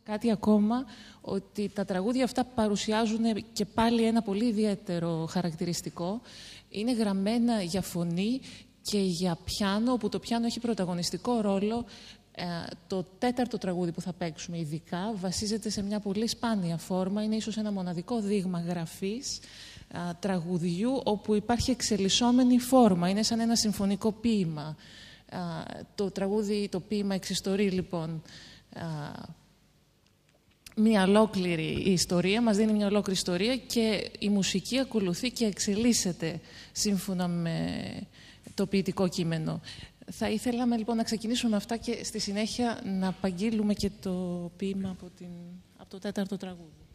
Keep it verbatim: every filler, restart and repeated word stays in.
κάτι ακόμα, ότι τα τραγούδια αυτά παρουσιάζουν και πάλι ένα πολύ ιδιαίτερο χαρακτηριστικό. Είναι γραμμένα για φωνή και για πιάνο, όπου το πιάνο έχει πρωταγωνιστικό ρόλο. Το τέταρτο τραγούδι που θα παίξουμε ειδικά βασίζεται σε μια πολύ σπάνια φόρμα. Είναι ίσως ένα μοναδικό δείγμα γραφής α, τραγουδιού όπου υπάρχει εξελισσόμενη φόρμα. Είναι σαν ένα συμφωνικό ποίημα. Α, το τραγούδι, το ποίημα εξιστορεί λοιπόν α, μια ολόκληρη ιστορία, μας δίνει μια ολόκληρη ιστορία και η μουσική ακολουθεί και εξελίσσεται σύμφωνα με το ποιητικό κείμενο. Θα ήθελα λοιπόν να ξεκινήσουμε με αυτά και στη συνέχεια να απαγγείλουμε και το ποίημα από, την, από το τέταρτο τραγούδι.